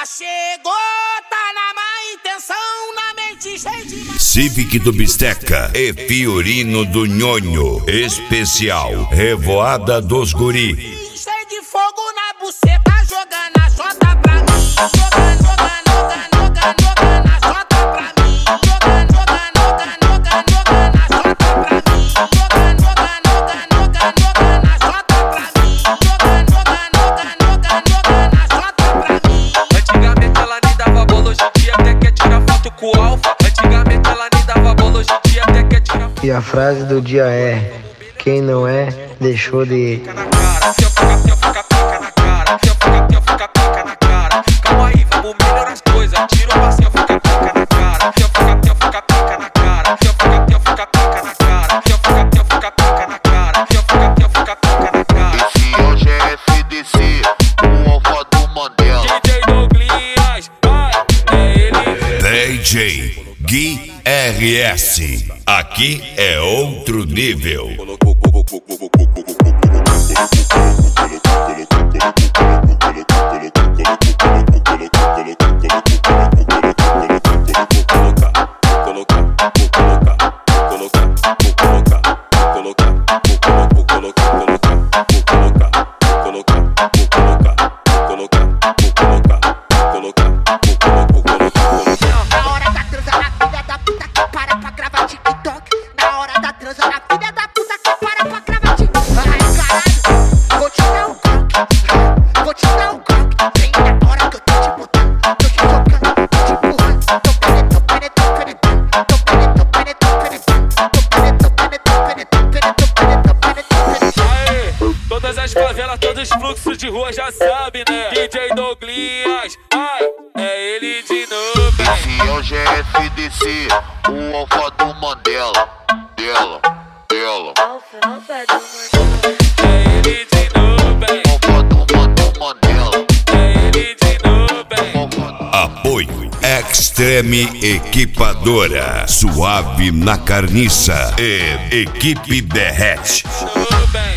chegou, tá na má intenção, na mente cheia de... Civic do Bisteca e Fiorino do Nhonho. Especial Revoada dos Guri. Cheio de fogo na buceta, jogando a jota pra mim. Jogando a jota pra mim. Jogando a jota pra mim. Jogando a jota pra mim. Jogando a jota pra mim. Antigamente ela nem dava bola, hoje em dia até quer tirar foto com o alfa. Antigamente ela nem dava bola, hoje em dia até quer tirar foto. E a frase do dia é: quem não é, deixou de ir. Fica na cara, fica na cara, fica na cara. Calma aí, vamos melhorar as coisas. Tira o passinho, fica na cara. Fica na cara, fica na cara. Esse hoje é FDC, o alfa do Mandela. DJ Douglas, vai, é ele. DJ Gui RS. Aqui é outro nível. Todas as favelas, todos os fluxos de rua já sabem, né? DJ Douglas, ai, é ele de novo, Esse hoje é FDC, o alfa do Mandela. Dela. é ele de novo, Alfa do Mandela. é ele de novo, Apoio Extreme Equipadora. Suave na carniça. E Equipe Derrete. novo,